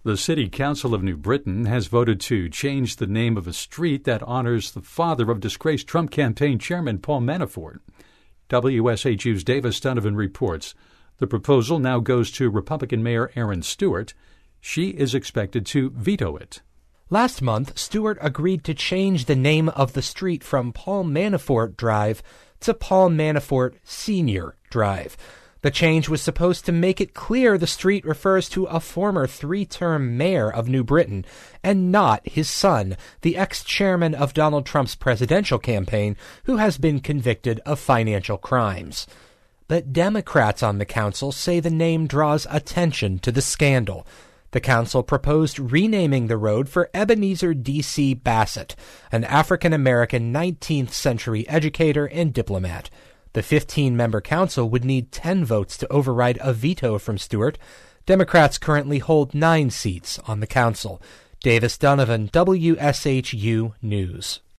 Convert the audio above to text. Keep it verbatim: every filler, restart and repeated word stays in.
The City Council of New Britain has voted to change the name of a street that honors the father of disgraced Trump campaign chairman Paul Manafort. W S H U's Davis Donovan reports the proposal now goes to Republican Mayor Erin Stewart. She is expected to veto it. Last month, Stewart agreed to change the name of the street from Paul Manafort Drive to Paul Manafort Senior Drive. The change was supposed to make it clear the street refers to a former three-term mayor of New Britain and not his son, the ex-chairman of Donald Trump's presidential campaign, who has been convicted of financial crimes. But Democrats on the council say the name draws attention to the scandal. The council proposed renaming the road for Ebenezer D C Bassett, an African-American nineteenth century educator and diplomat. The fifteen-member council would need ten votes to override a veto from Stewart. Democrats currently hold nine seats on the council. Davis Donovan, W S H U News.